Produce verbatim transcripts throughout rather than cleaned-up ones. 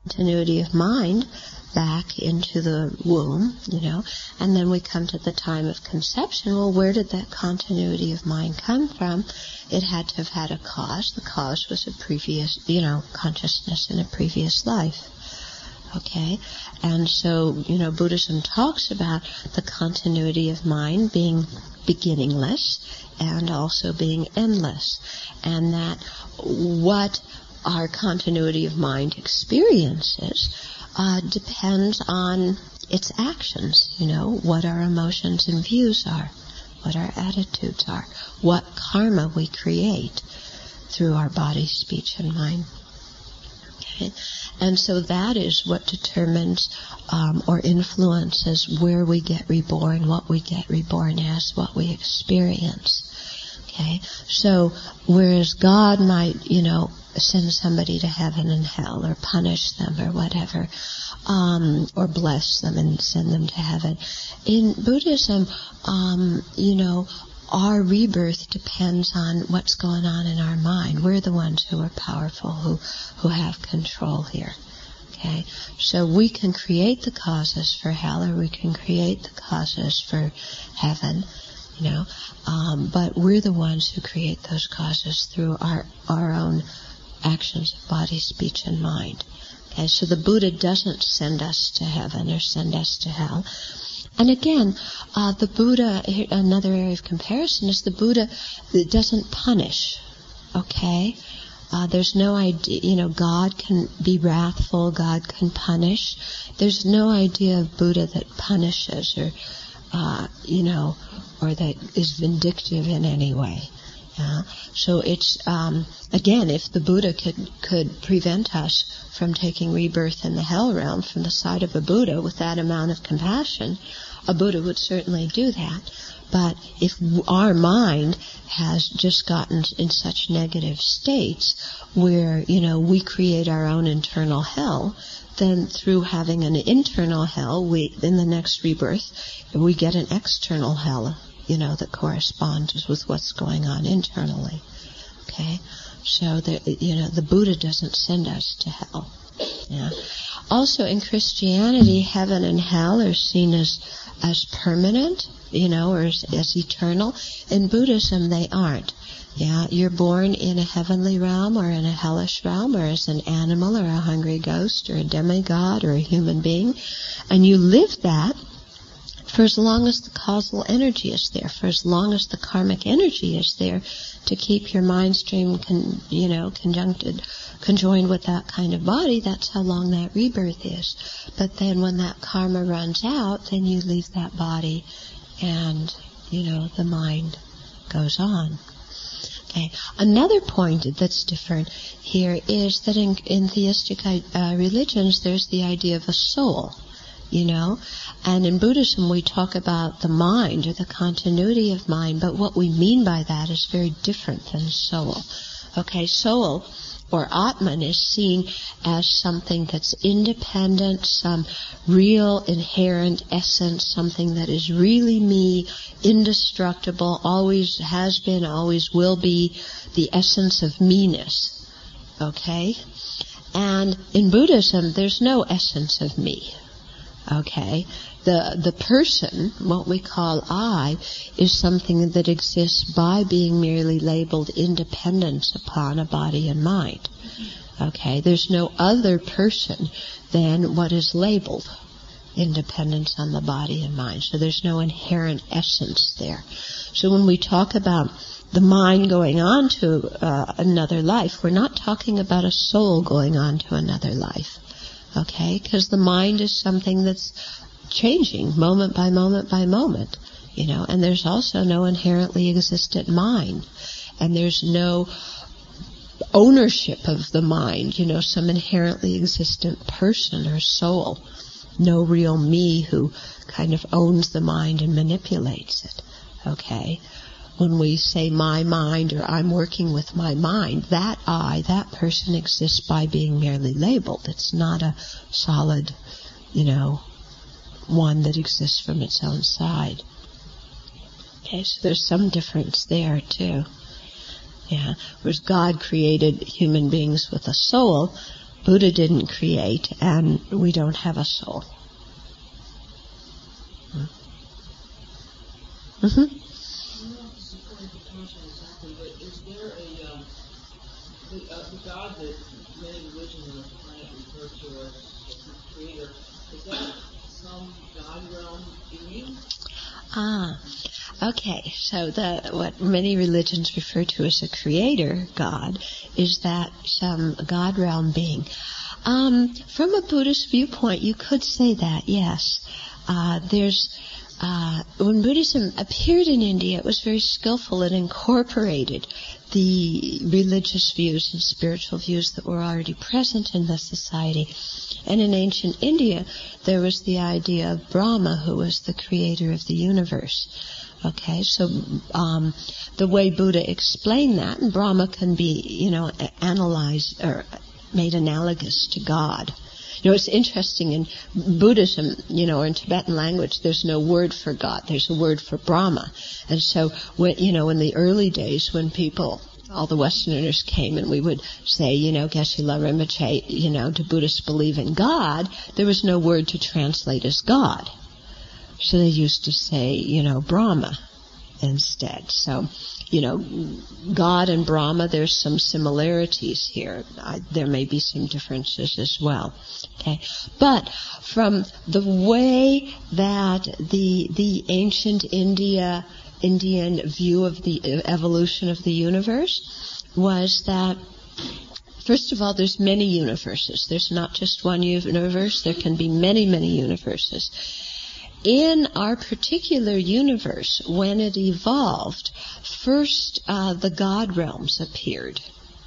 continuity of mind back into the womb, you know, and then we come to the time of conception. Well, where did that continuity of mind come from? It had to have had a cause. The cause was a previous, you know, consciousness in a previous life. Okay? And so, you know, Buddhism talks about the continuity of mind being beginningless and also being endless. And that what our continuity of mind experiences uh, depends on its actions, you know, what our emotions and views are, what our attitudes are, what karma we create through our body, speech, and mind. Okay? And so that is what determines um, or influences where we get reborn, what we get reborn as, what we experience. Okay? So whereas God might, you know, send somebody to heaven and hell or punish them or whatever, um, or bless them and send them to heaven, in Buddhism, um, you know, our rebirth depends on what's going on in our mind. We're the ones who are powerful, who who have control here. Okay? So we can create the causes for hell, or we can create the causes for heaven, you know. Um, but we're the ones who create those causes through our our own actions of body, speech, and mind. Okay? So the Buddha doesn't send us to heaven or send us to hell. And again, uh, the Buddha, another area of comparison is the Buddha doesn't punish, okay? Uh, there's no idea, you know, God can be wrathful, God can punish. There's no idea of Buddha that punishes or, uh, you know, or that is vindictive in any way. Yeah? So it's, um, again, if the Buddha could, could prevent us from taking rebirth in the hell realm from the side of a Buddha with that amount of compassion, a Buddha would certainly do that. But if our mind has just gotten in such negative states where, you know, we create our own internal hell, then through having an internal hell, we, in the next rebirth, we get an external hell, you know, that corresponds with what's going on internally. Okay? So, the, you know, the Buddha doesn't send us to hell. Yeah. Also, in Christianity, heaven and hell are seen as as permanent, you know, or as, as eternal. In Buddhism, they aren't. Yeah, you're born in a heavenly realm or in a hellish realm, or as an animal or a hungry ghost or a demigod or a human being, and you live that for as long as the causal energy is there, for as long as the karmic energy is there to keep your mind stream, con, you know, conjuncted, conjoined with that kind of body. That's how long that rebirth is. But then when that karma runs out, then you leave that body and, you know, the mind goes on. Okay. Another point that's different here is that in, in theistic uh, religions, there's the idea of a soul, you know. And in Buddhism, we talk about the mind or the continuity of mind, but what we mean by that is very different than soul. Okay, soul or Atman is seen as something that's independent, some real inherent essence, something that is really me, indestructible, always has been, always will be, the essence of me-ness. Okay? And in Buddhism, there's no essence of me. Okay? The the person, what we call I, is something that exists by being merely labeled independence upon a body and mind. Okay? There's no other person than what is labeled independence on the body and mind. So there's no inherent essence there. So when we talk about the mind going on to uh, another life, we're not talking about a soul going on to another life. Okay? Because the mind is something that's changing moment by moment by moment, you know, and there's also no inherently existent mind, and there's no ownership of the mind, you know, some inherently existent person or soul, no real me who kind of owns the mind and manipulates it. Okay? When we say my mind or I'm working with my mind, that I, that person exists by being merely labeled. It's not a solid, you know, one that exists from its own side. Okay, so there's some difference there too. Yeah, whereas God created human beings with a soul, Buddha didn't create, and we don't have a soul. Mm-hmm. The, uh, the God that many religions on the planet refer to as the creator, is that some God realm being? Ah, okay. So the what many religions refer to as a creator God is that some God realm being. Um, from a Buddhist viewpoint, you could say that, yes. Uh, there's uh, when Buddhism appeared in India, it was very skillful. It incorporated the religious views and spiritual views that were already present in the society. And in ancient India, there was the idea of Brahma, who was the creator of the universe. Okay, so um, the way Buddha explained that, and Brahma can be, you know, analyzed or made analogous to God. You know, it's interesting in Buddhism, you know, or in Tibetan language, there's no word for God. There's a word for Brahma. And so, when, you know, in the early days when people, all the Westerners came and we would say, you know, Geshe-la Rinpoche, you know, do Buddhists believe in God? There was no word to translate as God. So they used to say, you know, Brahma instead. So, you know, God and Brahma, there's some similarities here. I, there may be some differences as well. Okay, but from the way that the the ancient India Indian view of the evolution of the universe was that, first of all, there's many universes. There's not just one universe. There can be many, many universes. In our particular universe, when it evolved, first uh, the God realms appeared,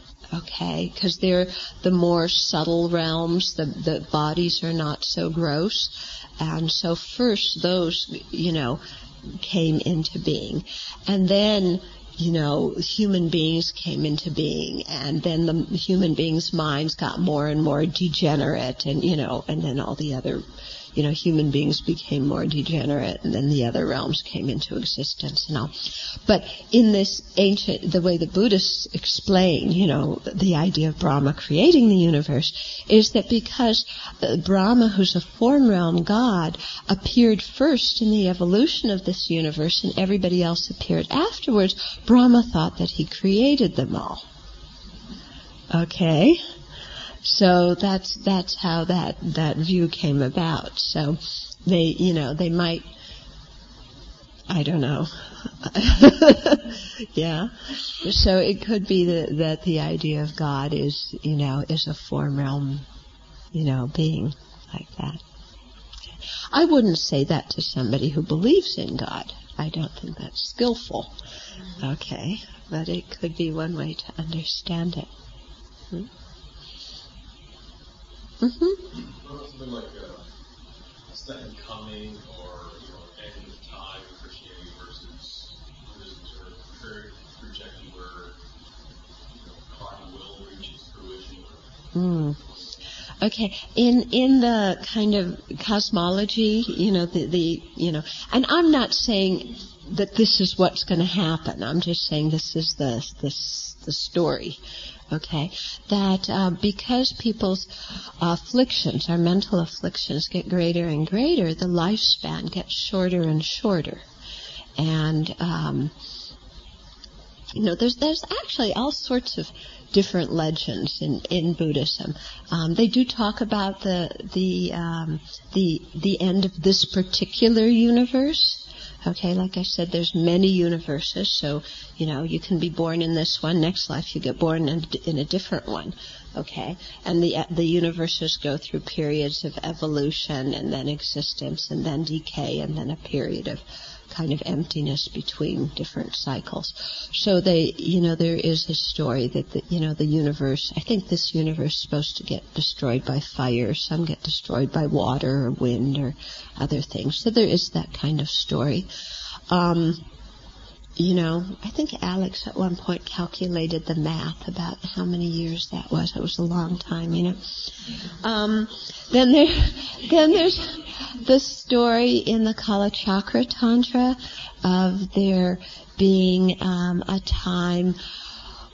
okay, because they're the more subtle realms, the, the bodies are not so gross, and so first those, you know, came into being. And then, you know, human beings came into being, and then the human beings' minds got more and more degenerate, and, you know, and then all the other You know, human beings became more degenerate, and then the other realms came into existence and all. But in this ancient, the way the Buddhists explain, you know, the idea of Brahma creating the universe, is that because Brahma, who's a form realm God, appeared first in the evolution of this universe, and everybody else appeared afterwards, Brahma thought that he created them all. Okay? So that's that's how that, that view came about. So they, you know, they might, I don't know. Yeah. So it could be that, that the idea of God is, you know, is a form realm, you know, being like that. I wouldn't say that to somebody who believes in God. I don't think that's skillful. Okay. But it could be one way to understand it. Hmm? Mm-hmm. Well, something like a second coming, or, you know, end of time in Christianity versus Buddhism, sort of very trajectory where, you know, God will reach its fruition. Mm. Okay, in in the kind of cosmology, you know, the the you know, and I'm not saying that this is what's going to happen. I'm just saying this is the this the story. Okay, that uh, because people's afflictions, our mental afflictions, get greater and greater, the lifespan gets shorter and shorter, and um, you know, there's there's actually all sorts of different legends in in Buddhism. Um, they do talk about the the um, the the end of this particular universe. Okay, like I said, there's many universes, so, you know, you can be born in this one, next life you get born in, in a different one, okay? And the the universes go through periods of evolution and then existence and then decay and then a period of kind of emptiness between different cycles. So they, you know, there is a story that, the, you know, the universe, I think this universe is supposed to get destroyed by fire, some get destroyed by water or wind or other things. So there is that kind of story. Um, you know, I think Alex at one point calculated the math about how many years that was. It was a long time, you know. Um, then there, then there's the story in the Kalachakra Tantra of there being um, a time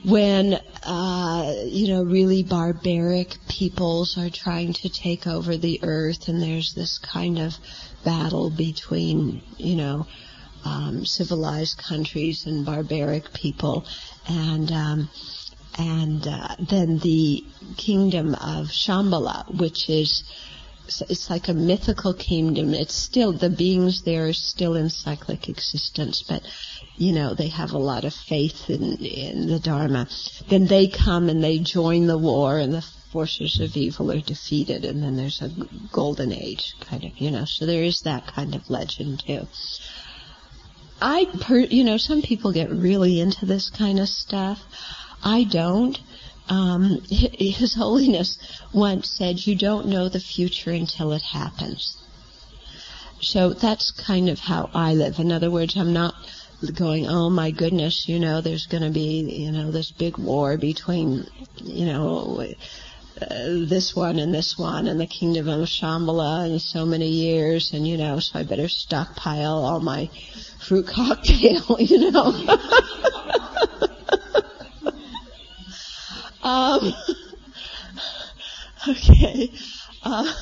when, uh, you know, really barbaric peoples are trying to take over the earth, and there's this kind of battle between, you know, um, civilized countries and barbaric people, and um, and uh, then the kingdom of Shambhala, which is, it's like a mythical kingdom. It's still, the beings there are still in cyclic existence, but, you know, they have a lot of faith in, in the Dharma. Then they come and they join the war, and the forces of evil are defeated, and then there's a golden age, kind of, you know. So there is that kind of legend, too. I, per, you know, some people get really into this kind of stuff. I don't. Um, His Holiness once said, you don't know the future until it happens. So that's kind of how I live. In other words, I'm not going, oh my goodness, you know, there's going to be, you know, this big war between, you know, uh, this one and this one and the kingdom of Shambhala in so many years, and, you know, so I better stockpile all my fruit cocktail, you know. Um, okay. Uh,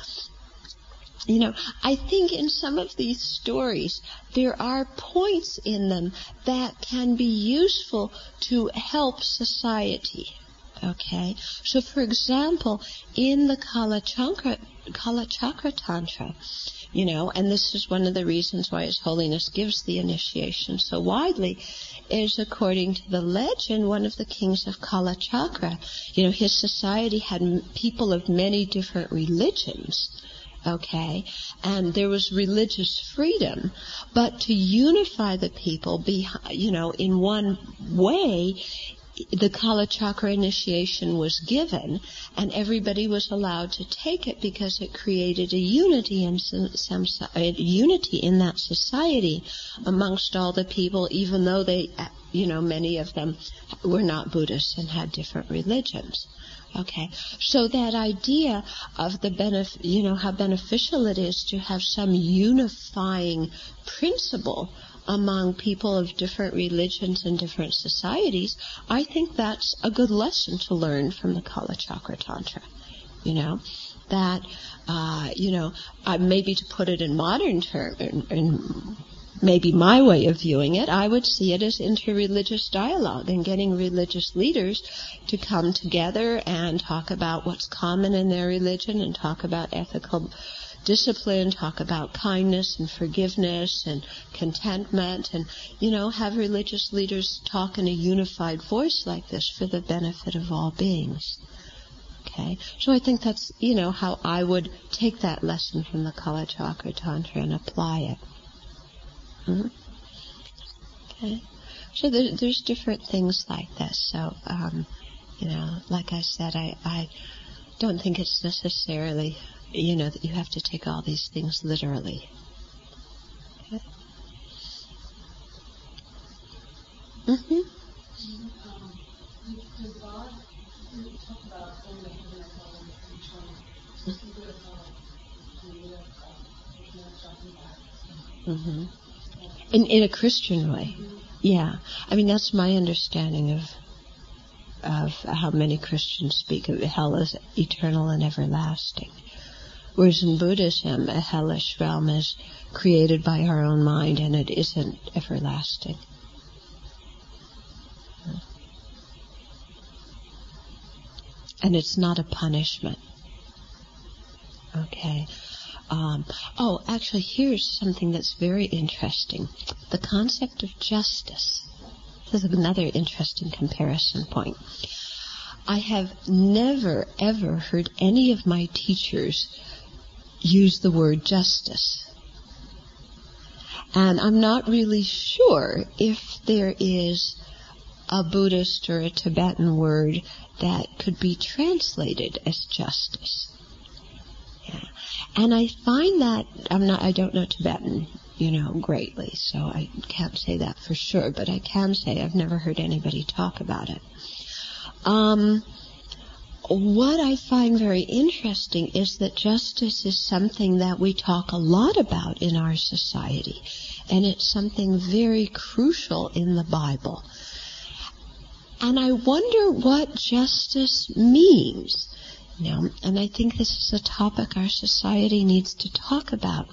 you know, I think in some of these stories, there are points in them that can be useful to help society. Okay? So, for example, in the Kalachakra, Kalachakra Tantra, you know, and this is one of the reasons why His Holiness gives the initiation so widely, is according to the legend, one of the kings of Kalachakra, you know, his society had m- people of many different religions, okay, and there was religious freedom, but to unify the people, be, you know, in one way, the Kalachakra initiation was given, and everybody was allowed to take it because it created a unity in some, some a unity in that society amongst all the people, even though they, you know, many of them were not Buddhists and had different religions. Okay, so that idea of the benef- you know, how beneficial it is to have some unifying principle among people of different religions and different societies, I think that's a good lesson to learn from the Kalachakra Tantra. You know, that, uh, you know, uh, maybe to put it in modern terms, in, in maybe my way of viewing it, I would see it as interreligious dialogue and getting religious leaders to come together and talk about what's common in their religion and talk about ethical discipline, talk about kindness and forgiveness and contentment, and, you know, have religious leaders talk in a unified voice like this for the benefit of all beings. Okay? So I think that's, you know, how I would take that lesson from the Kalachakra Tantra and apply it. Hmm? Okay? So there, there's different things like this. So, um, you know, like I said, I, I don't think it's necessarily, you know, that you have to take all these things literally. Okay. Mm-hmm. Um, does God talk about only heaven and hell in each one? Just a bit of how we live, there's no talking about. Mm-hmm. In in a Christian way, mm-hmm. Yeah. I mean, that's my understanding of of how many Christians speak of hell as eternal and everlasting. Whereas in Buddhism, a hellish realm is created by our own mind, and it isn't everlasting. And it's not a punishment. Okay. Um, oh, actually, here's something that's very interesting. The concept of justice. This is another interesting comparison point. I have never, ever heard any of my teachers use the word justice. And I'm not really sure if there is a Buddhist or a Tibetan word that could be translated as justice. Yeah. And I find that, I'm not, I don't know Tibetan, you know, greatly, so I can't say that for sure, but I can say I've never heard anybody talk about it. Um, what I find very interesting is that justice is something that we talk a lot about in our society, and it's something very crucial in the Bible. And I wonder what justice means. You know, and I think this is a topic our society needs to talk about.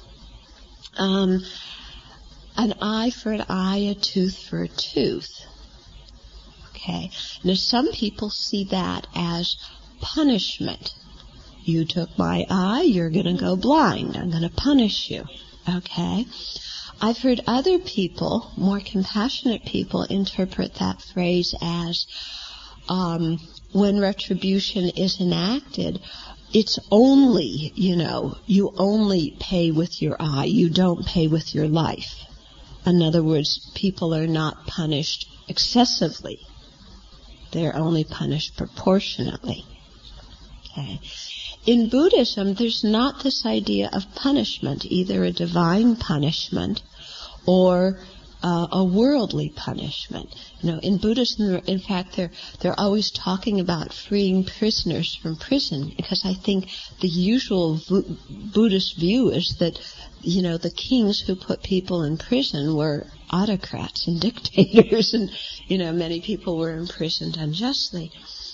Um, an eye for an eye, a tooth for a tooth. Okay. Now, some people see that as punishment. You took my eye, you're going to go blind. I'm going to punish you. Okay. I've heard other people, more compassionate people, interpret that phrase as um, when retribution is enacted, it's only, you know, you only pay with your eye. You don't pay with your life. In other words, people are not punished excessively. They're only punished proportionately. Okay. In Buddhism, there's not this idea of punishment, either a divine punishment or uh, a worldly punishment. You know, in Buddhism, in fact, they're they're always talking about freeing prisoners from prison, because I think the usual v- Buddhist view is that, you know, the kings who put people in prison were autocrats and dictators, and, you know, many people were imprisoned unjustly.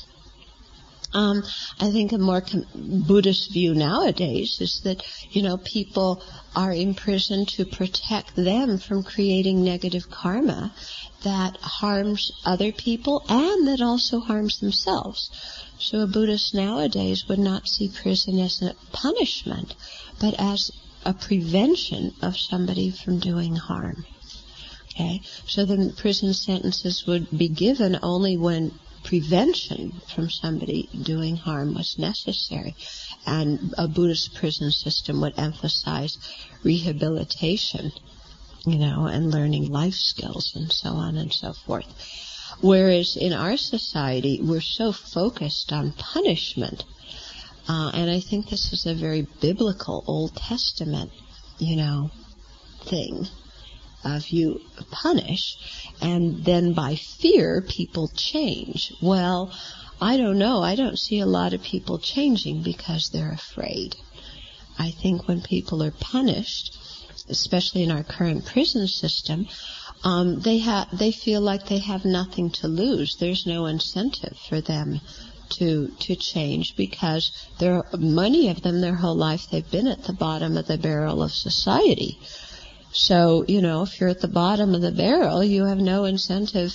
Um, I think a more com- Buddhist view nowadays is that, you know, people are imprisoned to protect them from creating negative karma that harms other people and that also harms themselves. So a Buddhist nowadays would not see prison as a punishment, but as a prevention of somebody from doing harm. Okay? So the prison sentences would be given only when prevention from somebody doing harm was necessary. And a Buddhist prison system would emphasize rehabilitation, you know, and learning life skills and so on and so forth. Whereas in our society, we're so focused on punishment. Uh, and I think this is a very biblical Old Testament, you know, thing. Of you punish, and then by fear people change. Well, I don't know. I don't see a lot of people changing because they're afraid. I think when people are punished, especially in our current prison system, um, they ha- they feel like they have nothing to lose. There's no incentive for them to to change, because there are many of them their whole life they've been at the bottom of the barrel of society. So, you know, if you're at the bottom of the barrel, you have no incentive.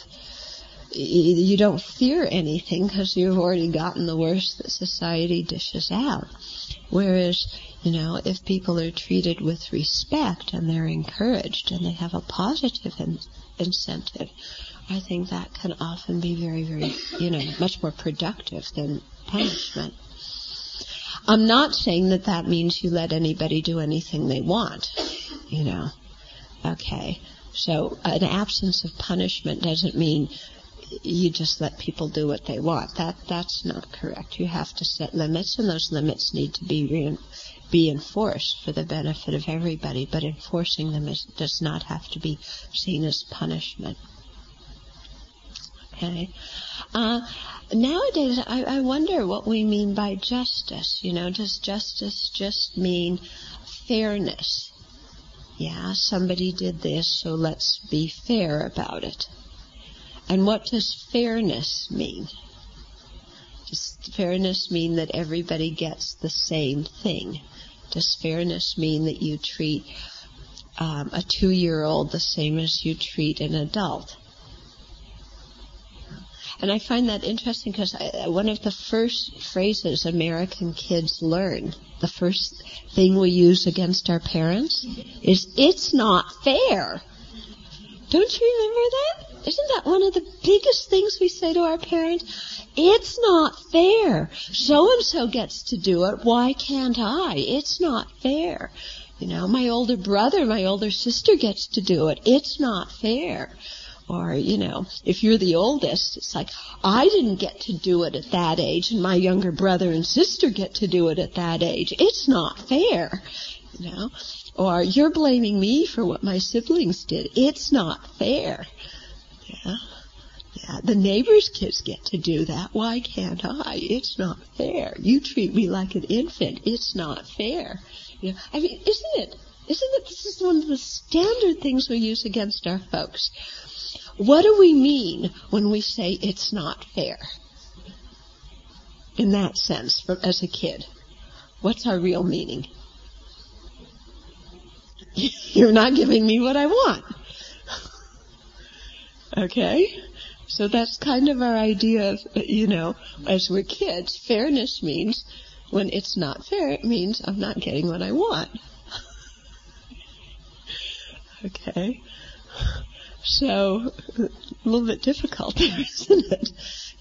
You don't fear anything because you've already gotten the worst that society dishes out. Whereas, you know, if people are treated with respect and they're encouraged and they have a positive in- incentive, I think that can often be very, very, you know, much more productive than punishment. I'm not saying that that means you let anybody do anything they want, you know. Okay, so an absence of punishment doesn't mean you just let people do what they want. That that's not correct. You have to set limits, and those limits need to be re- be enforced for the benefit of everybody. But enforcing them is, does not have to be seen as punishment. Okay. Uh, nowadays, I, I wonder what we mean by justice. You know, does justice just mean fairness? Yeah, somebody did this, so let's be fair about it. And what does fairness mean? Does fairness mean that everybody gets the same thing? Does fairness mean that you treat um, a two-year-old the same as you treat an adult? And I find that interesting because one of the first phrases American kids learn, the first thing we use against our parents, is, "It's not fair." Don't you remember that? Isn't that one of the biggest things we say to our parents? It's not fair. So-and-so gets to do it. Why can't I? It's not fair. You know, my older brother, my older sister gets to do it. It's not fair. Or, you know, if you're the oldest, it's like, I didn't get to do it at that age, and my younger brother and sister get to do it at that age. It's not fair, you know. Or, you're blaming me for what my siblings did. It's not fair. Yeah. Yeah. The neighbor's kids get to do that. Why can't I? It's not fair. You treat me like an infant. It's not fair. You know, I mean, isn't it? Isn't it? This is one of the standard things we use against our folks. what do we mean when we say it's not fair? In that sense, from, as a kid, what's our real meaning? You're not giving me what I want. Okay? So that's kind of our idea of, you know, as we're kids, fairness means when it's not fair, it means I'm not getting what I want. Okay? So, a little bit difficult there, isn't it?